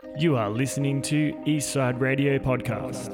You are listening to Eastside Radio Podcast.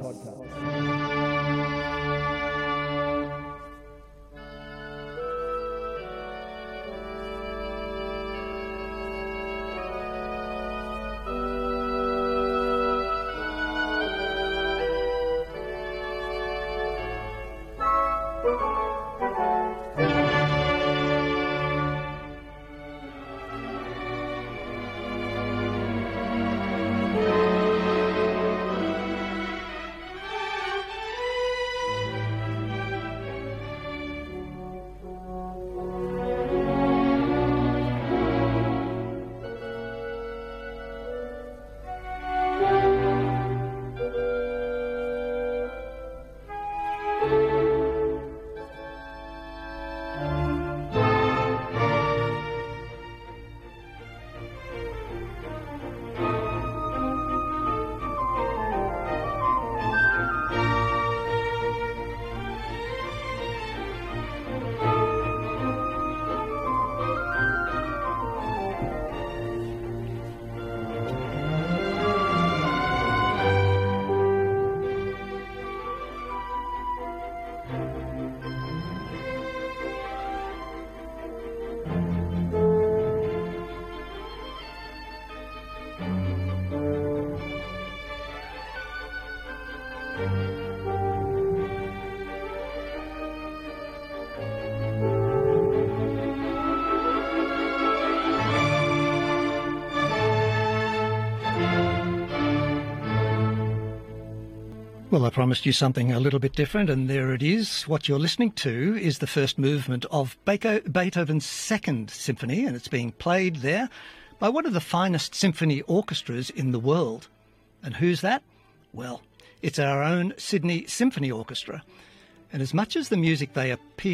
Well, I promised you something a little bit different, and there it is. What you're listening to is the first movement of Beethoven's Second Symphony, and it's being played there by one of the finest symphony orchestras in the world. And who's that? Well, it's our own Sydney Symphony Orchestra. And as much as the music they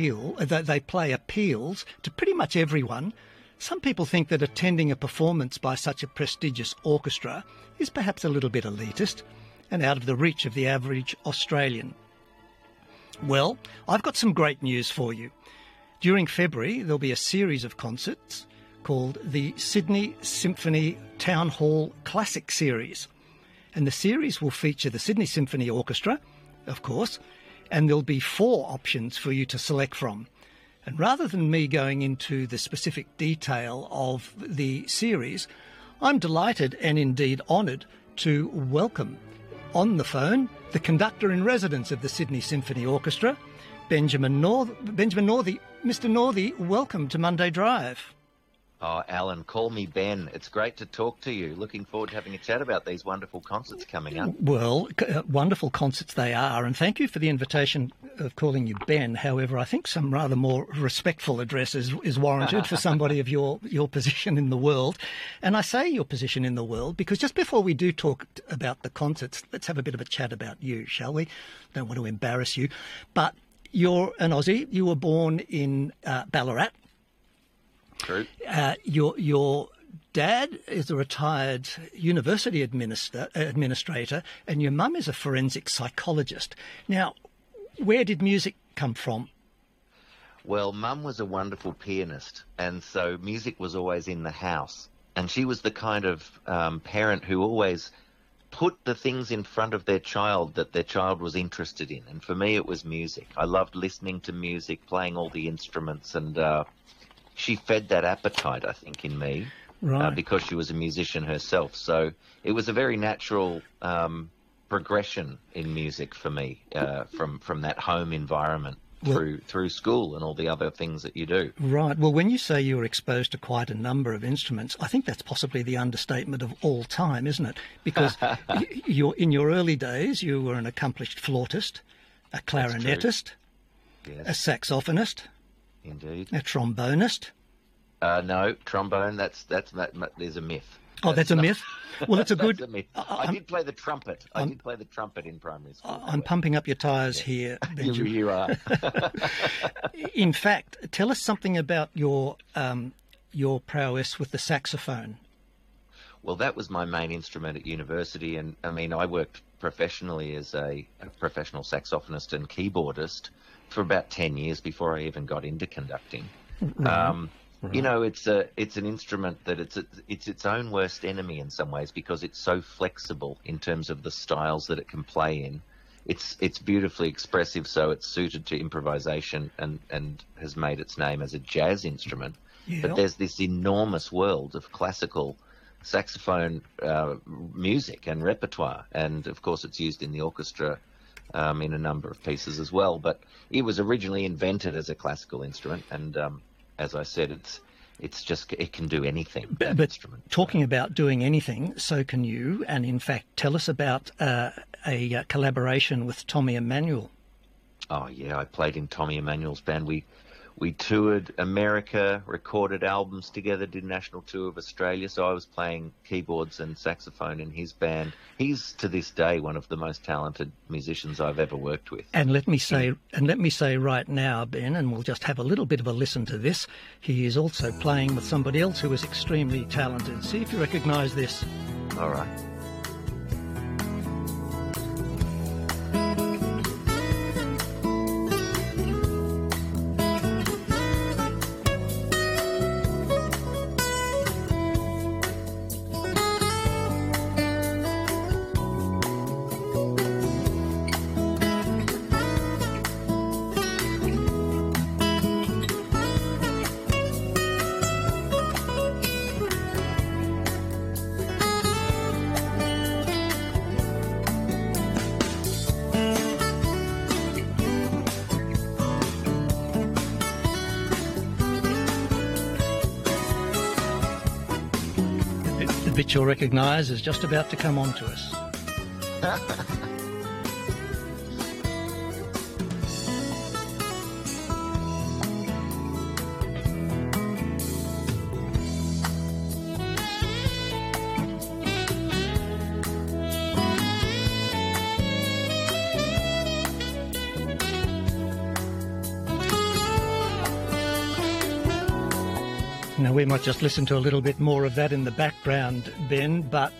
play appeals to pretty much everyone, some people think that attending a performance by such a prestigious orchestra is perhaps a little bit elitist and out of the reach of the average Australian. Well, I've got some great news for you. During February, there'll be a series of concerts called the Sydney Symphony Town Hall Classic Series. And the series will feature the Sydney Symphony Orchestra, of course, and there'll be 4 options for you to select from. And rather than me going into the specific detail of the series, I'm delighted and indeed honoured to welcome on the phone the conductor-in-residence of the Sydney Symphony Orchestra, Benjamin Northey. Mr. Northey, welcome to Monday Drive. Oh, Alan, call me Ben. It's great to talk to you. Looking forward to having a chat about these wonderful concerts coming up. Well, wonderful concerts they are, and thank you for the invitation of calling you Ben. However, I think some rather more respectful address is warranted for somebody of your position in the world. And I say your position in the world because just before we do talk about the concerts, let's have a bit of a chat about you, shall we? Don't want to embarrass you. But you're an Aussie. You were born in Ballarat. True. Your dad is a retired university administrator, and your mum is a forensic psychologist. Now, where did music come from? Well, Mum was a wonderful pianist, and so music was always in the house. And she was the kind of parent who always put the things in front of their child that their child was interested in. And for me, it was music. I loved listening to music, playing all the instruments, and she fed that appetite, I think, in me, right. Because she was a musician herself. So it was a very natural progression in music for me from that home environment through school and all the other things that you do. Right. Well, when you say you were exposed to quite a number of instruments, I think that's possibly the understatement of all time, isn't it? Because in your early days, you were an accomplished flautist, a clarinetist, yes. A saxophonist. Indeed. A trombonist? No, trombone, that's there's a myth. Oh, that's a myth? Well, it's a good... That's a myth. I did play the trumpet. I did play the trumpet in primary school. I'm pumping up your tyres here, Benjamin. You are. In fact, tell us something about your prowess with the saxophone. Well, that was my main instrument at university, and I mean, I worked professionally as a professional saxophonist and keyboardist for about 10 years before I even got into conducting. Right. Right. You know, it's an instrument that it's its own worst enemy in some ways because it's so flexible in terms of the styles that it can play in. It's beautifully expressive, so it's suited to improvisation and has made its name as a jazz instrument. Yeah. But there's this enormous world of classical saxophone music and repertoire, and of course it's used in the orchestra in a number of pieces as well. But it was originally invented as a classical instrument, and as I said, it can do anything. That But instrument. talking about doing anything, so can you. And in fact, tell us about a collaboration with Tommy Emmanuel. Oh yeah, I played in Tommy Emmanuel's band. We toured America, recorded albums together, did a national tour of Australia. So I was playing keyboards and saxophone in his band. He's to this day one of the most talented musicians I've ever worked with. And let me say right now, Ben, and we'll just have a little bit of a listen to this. He is also playing with somebody else who is extremely talented. See if you recognise this. All right. The bit you'll recognise is just about to come on to us. Now, we might just listen to a little bit more of that in the background, Ben, but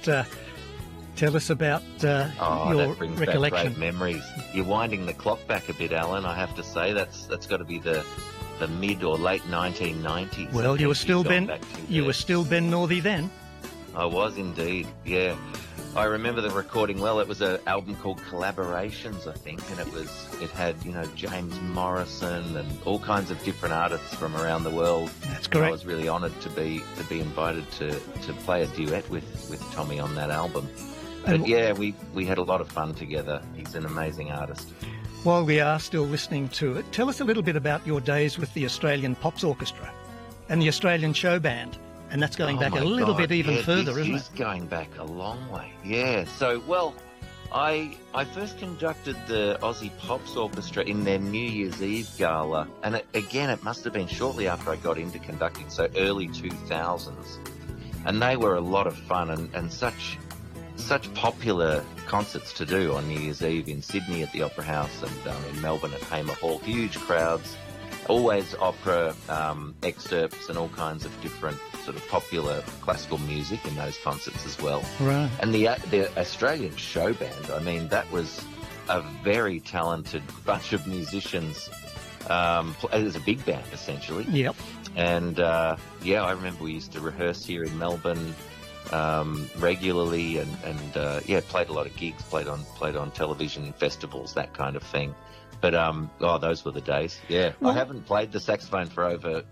tell us about your that brings recollection. back great memories. You're winding the clock back a bit, Alan. I have to say that's got to be the mid or late 1990s. Well, you were still Ben Ben Northey then. I was indeed, yeah. I remember the recording well. It was an album called Collaborations, I think, and it had James Morrison and all kinds of different artists from around the world. That's correct. I was really honoured to be invited to play a duet with Tommy on that album. But yeah, we had a lot of fun together. He's an amazing artist. While we are still listening to it, tell us a little bit about your days with the Australian Pops Orchestra and the Australian Show Band. And that's going back a little bit even further, isn't it? It's going back a long way. Yeah. So, well, I first conducted the Aussie Pops Orchestra in their New Year's Eve gala. And it must have been shortly after I got into conducting, so early 2000s. And they were a lot of fun and such popular concerts to do on New Year's Eve in Sydney at the Opera House and in Melbourne at Hamer Hall. Huge crowds. Always opera excerpts and all kinds of different sort of popular classical music in those concerts as well. Right. And the Australian Show Band, I mean, that was a very talented bunch of musicians. It was a big band, essentially. Yep. And, I remember we used to rehearse here in Melbourne regularly and played a lot of gigs, played on television and festivals, that kind of thing. But, those were the days. Yeah. Well, I haven't played the saxophone for over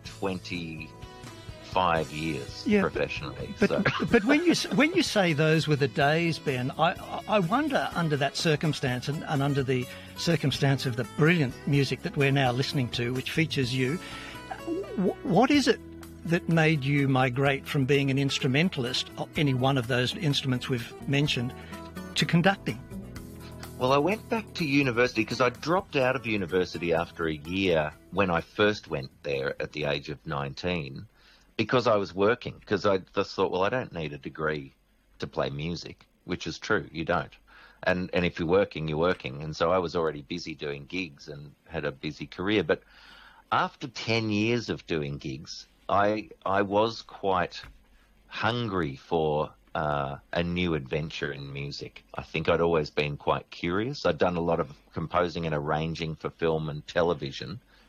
25 years professionally. But when you say those were the days, Ben, I wonder under that circumstance and under the circumstance of the brilliant music that we're now listening to, which features you, what is it that made you migrate from being an instrumentalist, any one of those instruments we've mentioned, to conducting? Well, I went back to university because I dropped out of university after a year when I first went there at the age of 19 because I was working, because I just thought, well, I don't need a degree to play music, which is true, you don't. And if you're working, you're working. And so I was already busy doing gigs and had a busy career. But after 10 years of doing gigs, I was quite hungry for a new adventure in music. I think I'd always been quite curious. I'd done a lot of composing and arranging for film and television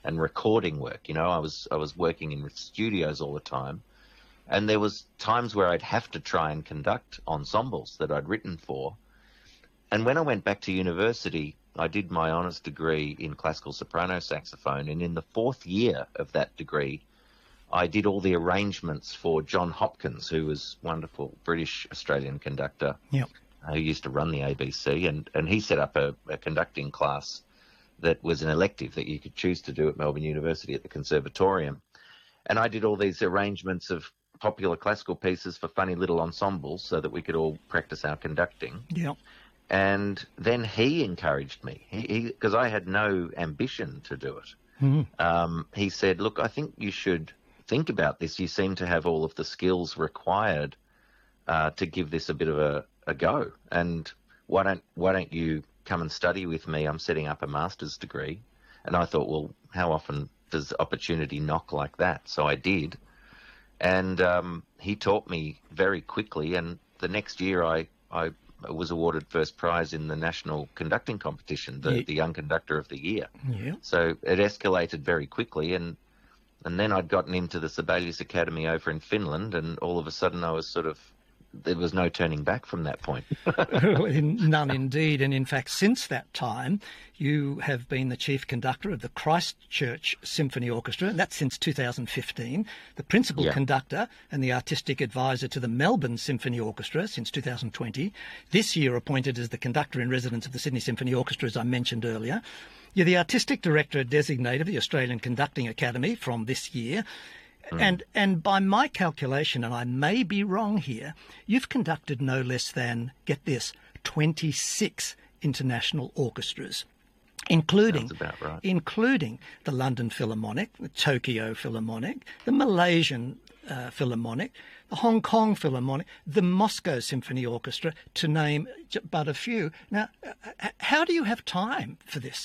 and recording work. You know, I was working in studios all the time, and there was times where I'd have to try and conduct ensembles that I'd written for. And when I went back to university, I did my honours degree in classical soprano saxophone, and in the 4th year of that degree, I did all the arrangements for John Hopkins, who was a wonderful British-Australian conductor. Yep. Who used to run the ABC, and he set up a conducting class that was an elective that you could choose to do at Melbourne University at the Conservatorium. And I did all these arrangements of popular classical pieces for funny little ensembles so that we could all practice our conducting. Yeah. And then he encouraged me, because I had no ambition to do it. He said, look, I think you should think about this. You seem to have all of the skills required to give this a bit of a go, and why don't you come and study with me? I'm setting up a master's degree. And I thought, well, how often does opportunity knock like that? So I did, and he taught me very quickly, and the next year I was awarded first prize in the national conducting competition, the Young Conductor of the Year. Yeah. So it escalated very quickly, and then I'd gotten into the Sibelius Academy over in Finland, and all of a sudden I was there was no turning back from that point. None indeed. And in fact, since that time, you have been the chief conductor of the Christchurch Symphony Orchestra, and that's since 2015, the principal conductor and the artistic advisor to the Melbourne Symphony Orchestra since 2020, this year appointed as the conductor in residence of the Sydney Symphony Orchestra, as I mentioned earlier. You're the artistic director designate of the Australian Conducting Academy from this year. And by my calculation, and I may be wrong here, you've conducted no less than, get this, 26 international orchestras, including the London Philharmonic, the Tokyo Philharmonic, the Malaysian Philharmonic, the Hong Kong Philharmonic, the Moscow Symphony Orchestra, to name but a few. Now, how do you have time for this?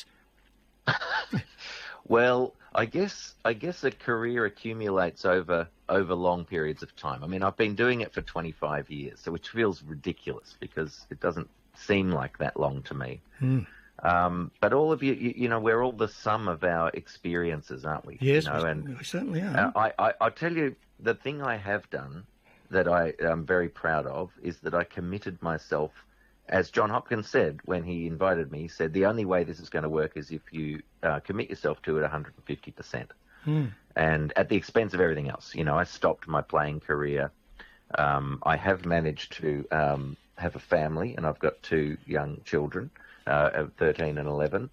Well, I guess a career accumulates over long periods of time. I mean, I've been doing it for 25 years, so which feels ridiculous because it doesn't seem like that long to me. But all of you know, we're all the sum of our experiences, aren't we? Yes, you know, and we certainly are. I'll tell you, the thing I have done that I am very proud of is that I committed myself. As John Hopkins said when he invited me, he said, the only way this is going to work is if you commit yourself to it 150%. And at the expense of everything else. You know, I stopped my playing career. I have managed to have a family, and I've got 2 young children, 13 and 11.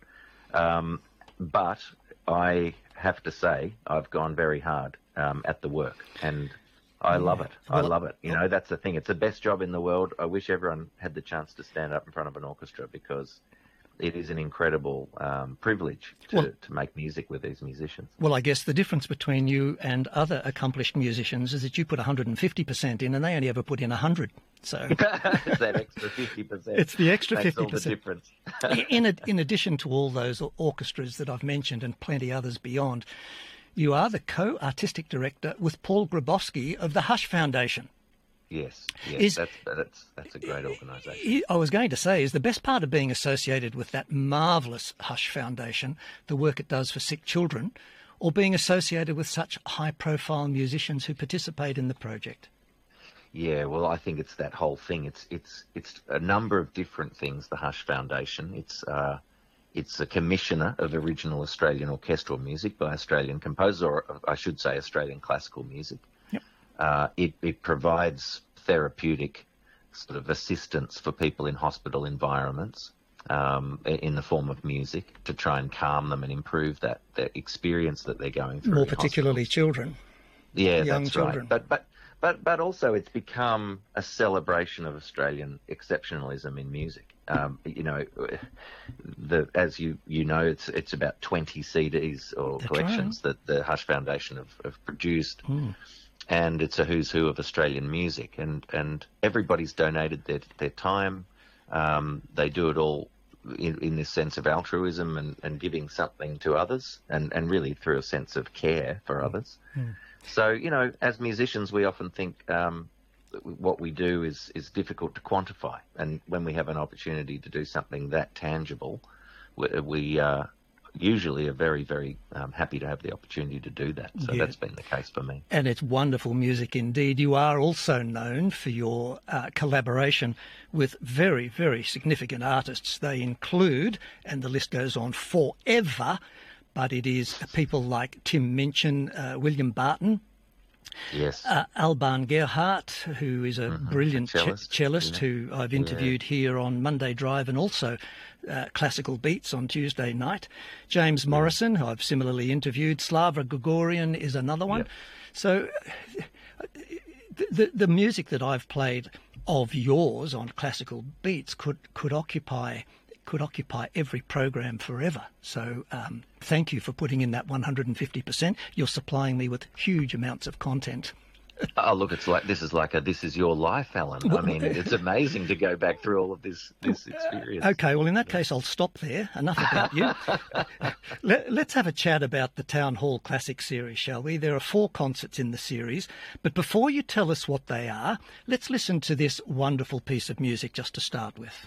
But I have to say I've gone very hard at the work, and I love it. I love it. You know, that's the thing. It's the best job in the world. I wish everyone had the chance to stand up in front of an orchestra, because it is an incredible privilege to make music with these musicians. Well, I guess the difference between you and other accomplished musicians is that you put 150% in, and they only ever put in 100. So it's that extra 50%. It's the extra 50%. That's all the difference. in addition to all those orchestras that I've mentioned and plenty others beyond, you are the co-artistic director with Paul Grabowski of the Hush Foundation. Yes, that's a great organisation. I was going to say, is the best part of being associated with that marvellous Hush Foundation the work it does for sick children, or being associated with such high-profile musicians who participate in the project? Yeah, well, I think it's that whole thing. It's a number of different things. The Hush Foundation. It's a commissioner of original Australian orchestral music by Australian composers, or I should say Australian classical music. Yep. It provides therapeutic sort of assistance for people in hospital environments in the form of music to try and calm them and improve that experience that they're going through. More particularly children. Yeah, young that's children. Right. But also it's become a celebration of Australian exceptionalism in music. You know, as you know, it's about 20 CDs or that's collections right. that the Hush Foundation have produced, and it's a who's who of Australian music, and everybody's donated their time. They do it all in this sense of altruism and giving something to others, and really through a sense of care for others. So, you know, as musicians, we often think what we do is difficult to quantify. And when we have an opportunity to do something that tangible, we usually are very, very happy to have the opportunity to do that. So that's been the case for me. And it's wonderful music indeed. You are also known for your collaboration with very, very significant artists. They include, and the list goes on forever, but it is people like Tim Minchin, William Barton, Yes. Alban Gerhardt, who is a brilliant cellist who I've interviewed here on Monday Drive, and also Classical Beats on Tuesday night. James Morrison, who I've similarly interviewed. Slava Gregorian is another one. So the music that I've played of yours on Classical Beats could occupy every program forever. So thank you for putting in that 150%. You're supplying me with huge amounts of content. Oh, look, it's like this is your life, Alan. I mean, it's amazing to go back through all of this experience. Okay, well, in that case, I'll stop there. Enough about you. Let's have a chat about the Town Hall Classic series, shall we? There are 4 concerts in the series, but before you tell us what they are, let's listen to this wonderful piece of music just to start with.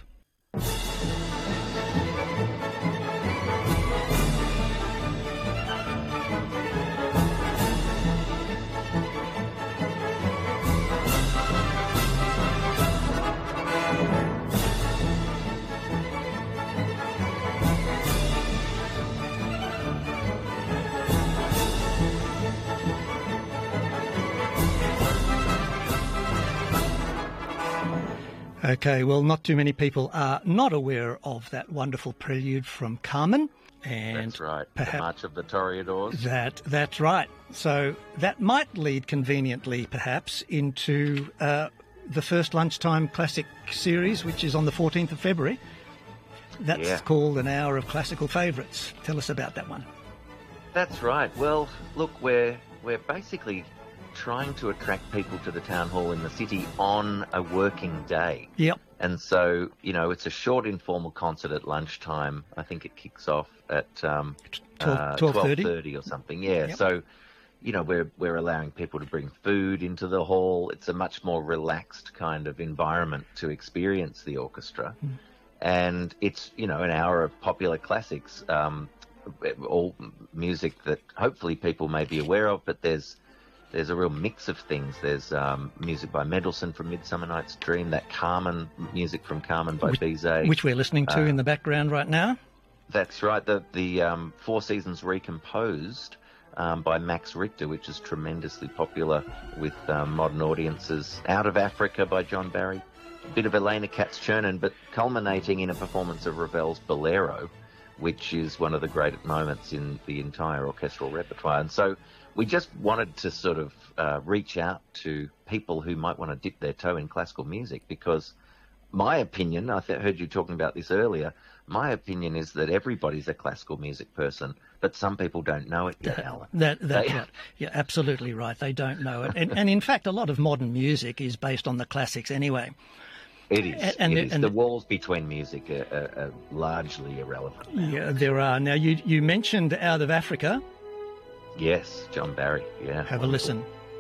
Okay, well, not too many people are not aware of that wonderful prelude from Carmen. And that's right, perhaps the March of the Toreadors. That's right. So that might lead conveniently, perhaps, into the first Lunchtime Classic series, which is on the 14th of February. That's called An Hour of Classical Favourites. Tell us about that one. That's right. Well, look, we're basically trying to attract people to the town hall in the city on a working day. Yep. And so, it's a short informal concert at lunchtime. I think it kicks off at 12:30 or something. Yeah. Yep. So, we're allowing people to bring food into the hall. It's a much more relaxed kind of environment to experience the orchestra. And it's, an hour of popular classics, all music that hopefully people may be aware of, but there's a real mix of things. There's music by Mendelssohn from Midsummer Night's Dream, that Carmen music from Carmen by Bizet, which we're listening to in the background right now. That's right. The Four Seasons Recomposed by Max Richter, which is tremendously popular with modern audiences. Out of Africa by John Barry. A bit of Elena Katz-Chernin, but culminating in a performance of Ravel's Bolero, which is one of the great moments in the entire orchestral repertoire. And so we just wanted to sort of reach out to people who might want to dip their toe in classical music, because my opinion, I heard you talking about this earlier, my opinion is that everybody's a classical music person, but some people don't know it yet, Alan. That's right. You're absolutely right. They don't know it. And in fact, a lot of modern music is based on the classics anyway. It is. And the walls between music are largely irrelevant now. Yeah, there are. Now, you mentioned Out of Africa. Yes, John Barry, yeah. Have a listen.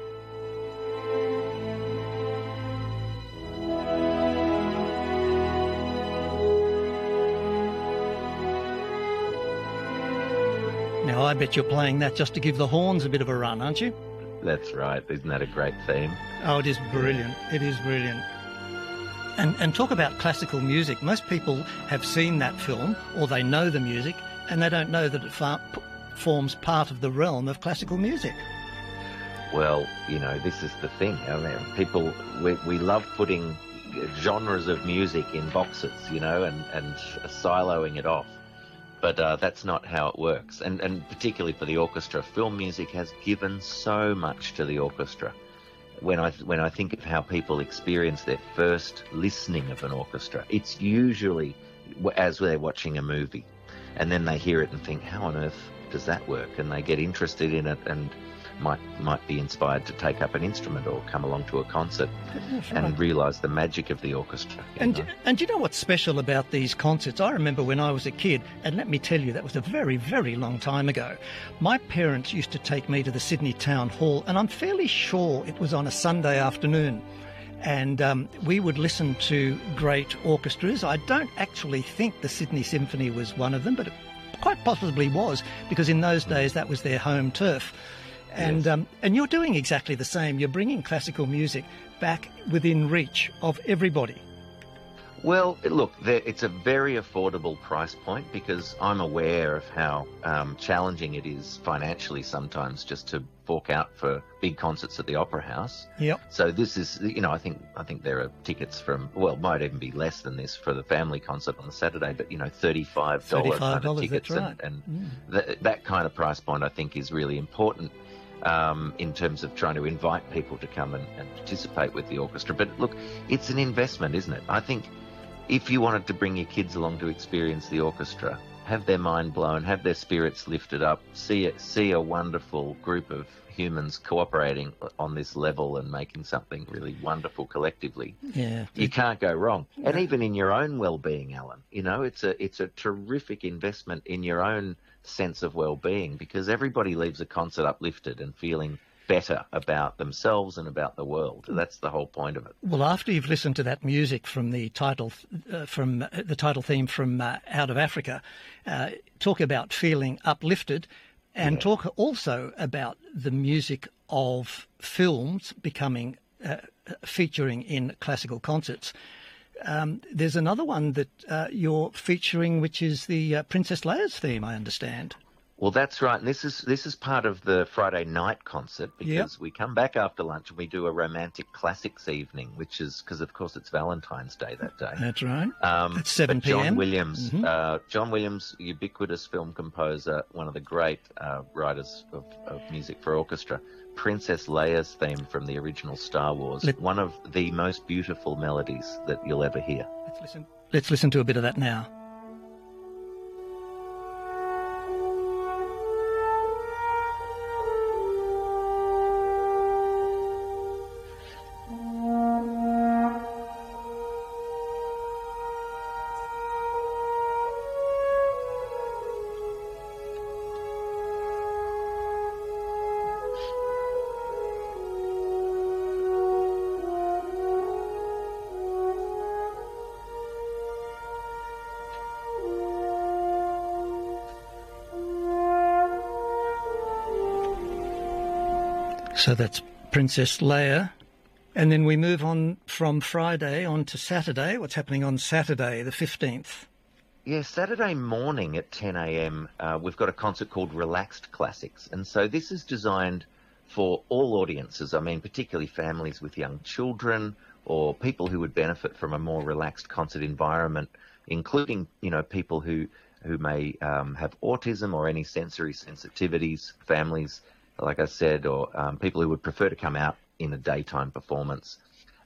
Now, I bet you're playing that just to give the horns a bit of a run, aren't you? That's right. Isn't that a great theme? Oh, it is brilliant. It is brilliant. And talk about classical music. Most people have seen that film, or they know the music, and they don't know that it forms part of the realm of classical music. Well, this is the thing. I mean, people, we love putting genres of music in boxes, and siloing it off. But that's not how it works. And particularly for the orchestra, film music has given so much to the orchestra. When I think of how people experience their first listening of an orchestra, it's usually as they're watching a movie, and then they hear it and think, how on earth does that work? And they get interested in it and might be inspired to take up an instrument or come along to a concert and realise the magic of the orchestra. And you know what's special about these concerts? I remember when I was a kid, and let me tell you, that was a very, very long time ago. My parents used to take me to the Sydney Town Hall, and I'm fairly sure it was on a Sunday afternoon. And we would listen to great orchestras. I don't actually think the Sydney Symphony was one of them, but quite possibly was, because in those days that was their home turf. And Yes. and you're doing exactly the same. You're bringing classical music back within reach of everybody. Well, look, it's a very affordable price point because I'm aware of how challenging it is financially sometimes just to fork out for big concerts at the Opera House. Yep. So this is, I think there are tickets from, well, might even be less than this for the family concert on the Saturday, but $35 kind of $35, tickets, that's right. and that kind of price point I think is really important. In terms of trying to invite people to come and participate with the orchestra. But look, it's an investment, isn't it? I think if you wanted to bring your kids along to experience the orchestra, have their mind blown, have their spirits lifted up, see a wonderful group of humans cooperating on this level and making something really wonderful collectively, Yeah. you can't go wrong. And even in your own well-being, Alan, it's a terrific investment in your own sense of well-being, because everybody leaves a concert uplifted and feeling better about themselves and about the world. That's the whole point of it. Well, after you've listened to that music from the title theme from Out of Africa, talk about feeling uplifted, and talk also about the music of films becoming featuring in classical concerts. There's another one that you're featuring, which is the Princess Leia's theme, I understand. Well, that's right. And this is part of the Friday night concert, because we come back after lunch and we do a romantic classics evening, which is because, of course, it's Valentine's Day that day. That's right. At 7 p.m. John Williams, John Williams, ubiquitous film composer, one of the great writers of music for orchestra. Princess Leia's theme from the original Star Wars, one of the most beautiful melodies that you'll ever hear. Let's listen to a bit of that now. So that's Princess Leia. And then we move on from Friday on to Saturday. What's happening on Saturday, the 15th? Yeah, Saturday morning at 10 a.m, we've got a concert called Relaxed Classics. And so this is designed for all audiences. I mean, particularly families with young children or people who would benefit from a more relaxed concert environment, including, people who may have autism or any sensory sensitivities, families, like I said, or people who would prefer to come out in a daytime performance.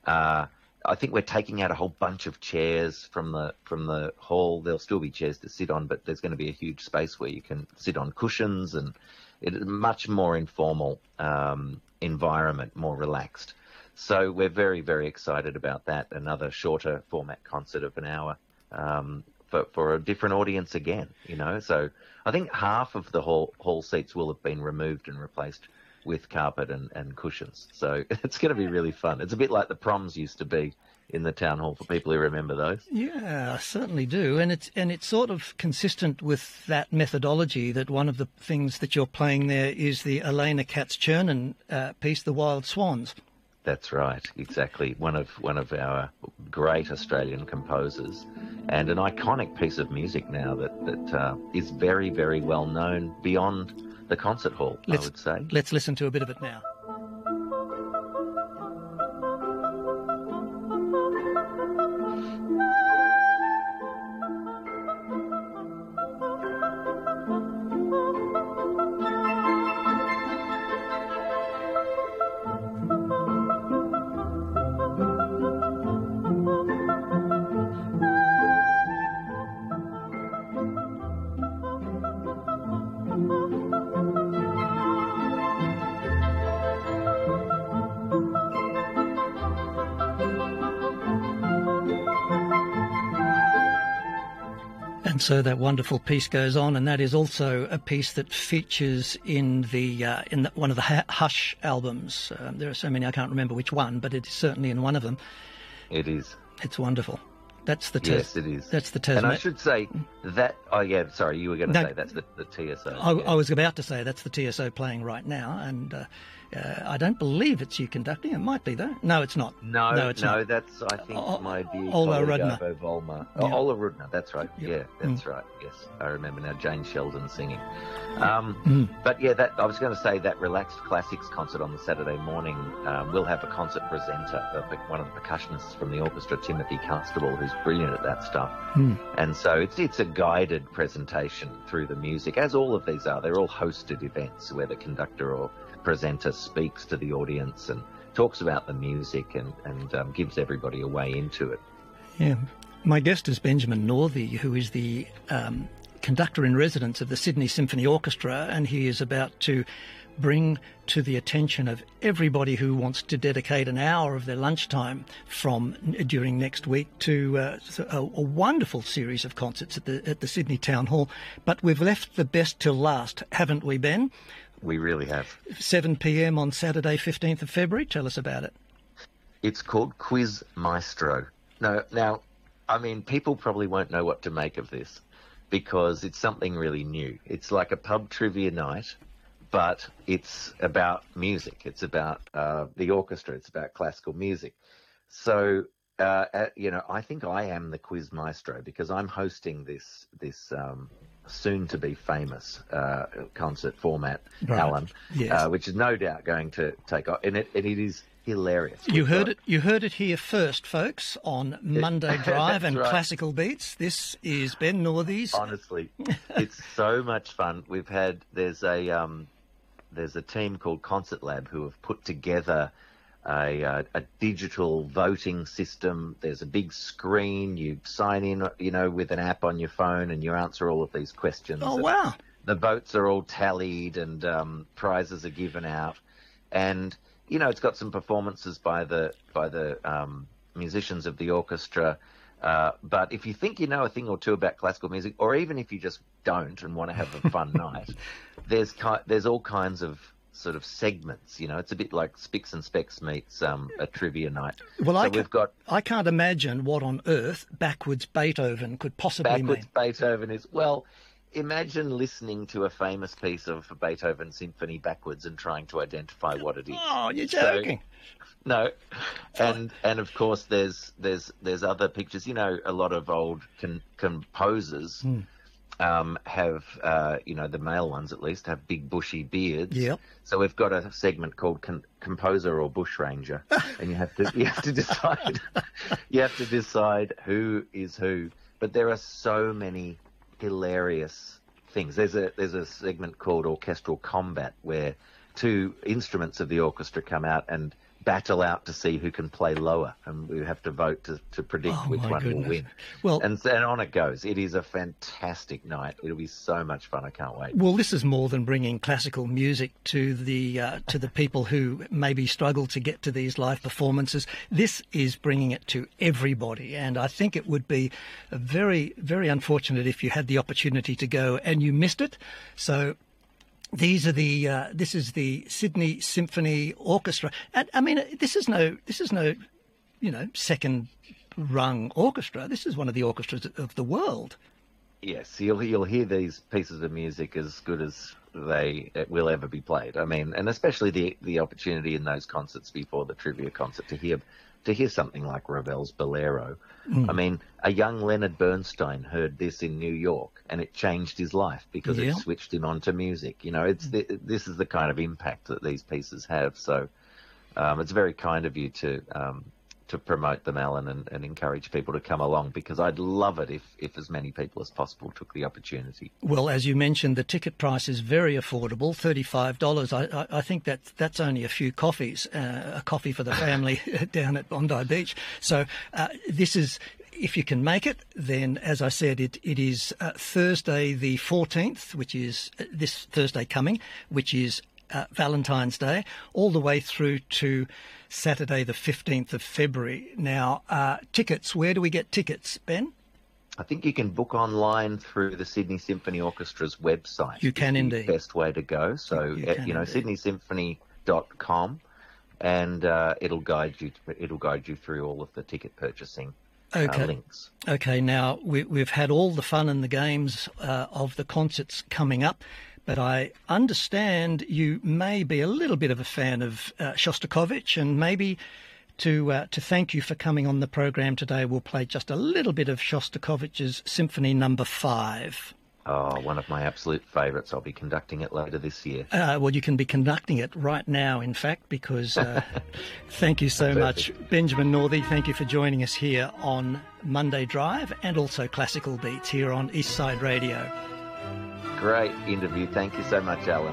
I think we're taking out a whole bunch of chairs from the hall. There'll still be chairs to sit on, but there's going to be a huge space where you can sit on cushions, and it's a much more informal environment, more relaxed. So we're very, very excited about that. Another shorter format concert of an hour for a different audience again, So I think half of the hall seats will have been removed and replaced with carpet and cushions. So it's going to be really fun. It's a bit like the proms used to be in the town hall, for people who remember those. Yeah, I certainly do. And it's sort of consistent with that methodology, that one of the things that you're playing there is the Elena Katz-Chernin piece, The Wild Swans. That's right, exactly. One of our great Australian composers, and an iconic piece of music now that is very, very well known beyond the concert hall, I would say. Let's listen to a bit of it now. And so that wonderful piece goes on, and that is also a piece that features in one of the Hush albums. There are so many I can't remember which one, but it is certainly in one of them. It is. It's wonderful. That's the Yes, it is. That's the And I Tasmanian. should say that. Oh, yeah. Sorry, you were going to No. say that's the TSO. I was about to say that's the TSO playing right now, and I don't believe it's you conducting. It might be though. No, it's not. No, it's not. that's, I think, my dear Ola colleague Rudner. Arvo Volmer. Yeah. Oh, Ola Rudner, that's right. Yep. Yeah, that's right. Yes, I remember now. Jane Sheldon singing. Mm. But yeah, I was going to say that Relaxed Classics concert on the Saturday morning. We'll have a concert presenter, one of the percussionists from the orchestra, Timothy Constable, who's brilliant at that stuff. Mm. And so it's a guided presentation through the music, as all of these are. They're all hosted events where the conductor or presenter speaks to the audience and talks about the music and gives everybody a way into it. Yeah. My guest is Benjamin Northey, who is the conductor in residence of the Sydney Symphony Orchestra, and he is about to bring to the attention of everybody who wants to dedicate an hour of their lunchtime during next week to a wonderful series of concerts at the Sydney Town Hall. But we've left the best till last, haven't we, Ben? We really have. 7 p.m. on Saturday, 15th of February. Tell us about it. It's called Quiz Maestro. Now, I mean, people probably won't know what to make of this because it's something really new. It's like a pub trivia night, but it's about music. It's about the orchestra. It's about classical music. So, I think I am the Quiz Maestro because I'm hosting this soon-to-be famous concert format, Right. Alan, Yes. which is no doubt going to take off, and it is hilarious. You heard it here first, folks, on Monday Drive and right. Classical Beats. This is Ben Northey's. Honestly, it's so much fun. There's a team called Concert Lab who have put together a digital voting system. There's a big screen. You sign in, with an app on your phone, and you answer all of these questions. Oh, And wow. the votes are all tallied, and prizes are given out. And it's got some performances by the musicians of the orchestra. But if you think you know a thing or two about classical music, or even if you just don't and want to have a fun night, there's all kinds of sort of segments. It's a bit like Spicks and Specks meets a trivia night. Well, So I can't imagine what on earth backwards Beethoven could possibly backwards mean. Beethoven is, well, imagine listening to a famous piece of Beethoven symphony backwards and trying to identify what it is. Oh, you're joking. No, and of course there's other pictures. A lot of old composers have the male ones at least have big bushy beards. Yep. So we've got a segment called composer or bushranger, and you have to decide who is who. But there are so many hilarious things. There's a segment called Orchestral Combat where two instruments of the orchestra come out and battle out to see who can play lower, and we have to vote to predict which one will win. Well, and on it goes. It is a fantastic night. It'll be so much fun. I can't wait. Well, this is more than bringing classical music to the people who maybe struggle to get to these live performances. This is bringing it to everybody, and I think it would be very, very unfortunate if you had the opportunity to go and you missed it. So this is the Sydney Symphony Orchestra, and I mean this is no second rung orchestra. This is one of the orchestras of the world. Yes, you'll hear these pieces of music as good as they will ever be played. I mean, and especially the opportunity in those concerts before the trivia concert to hear something like Ravel's Bolero. I mean, a young Leonard Bernstein heard this in New York, and it changed his life because it switched him onto music. This is the kind of impact that these pieces have. So it's very kind of you to promote them, Alan, and encourage people to come along, because I'd love it if as many people as possible took the opportunity. Well, as you mentioned, the ticket price is very affordable, $35. I think that's only a few coffees, a coffee for the family down at Bondi Beach. So this is, if you can make it, then, as I said, it is Thursday the 14th, which is this Thursday coming, which is Valentine's Day, all the way through to Saturday the 15th of February. Now, tickets, where do we get tickets, Ben? I think you can book online through the Sydney Symphony Orchestra's website. You can indeed. The best way to go. So, sydneysymphony.com, and it'll guide you through all of the ticket purchasing links. Okay, now we've had all the fun and the games of the concerts coming up, but I understand you may be a little bit of a fan of Shostakovich, and maybe to thank you for coming on the program today, we'll play just a little bit of Shostakovich's Symphony No. 5. Oh, one of my absolute favourites. I'll be conducting it later this year. Well, you can be conducting it right now, in fact, because thank you so much. Benjamin Northey, thank you for joining us here on Monday Drive and also Classical Beats here on Eastside Radio. Great interview. Thank you so much, Alan.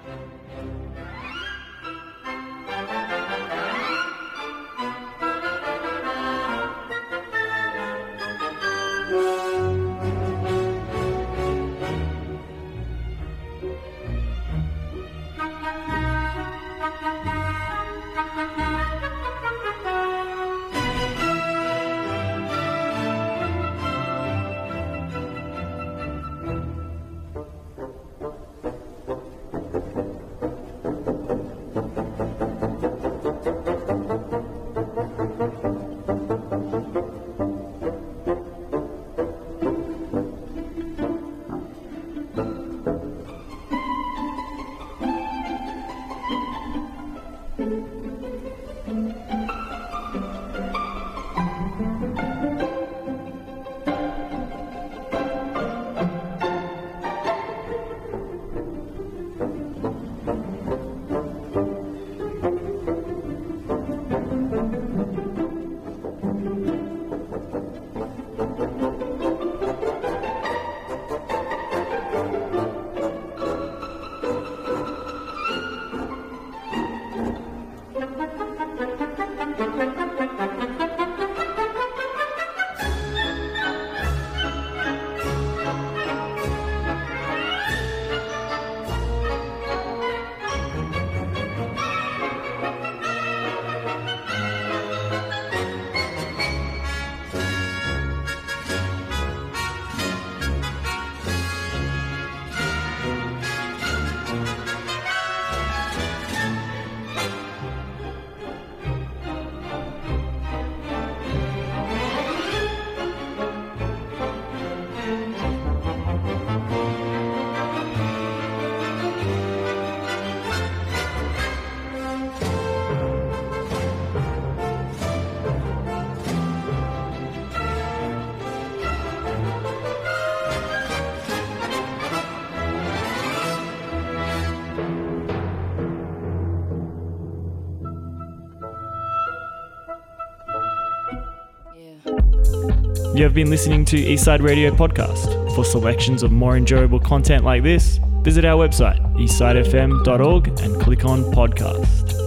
You have been listening to Eastside Radio Podcast. For selections of more enjoyable content like this, visit our website, eastsidefm.org, and click on Podcast.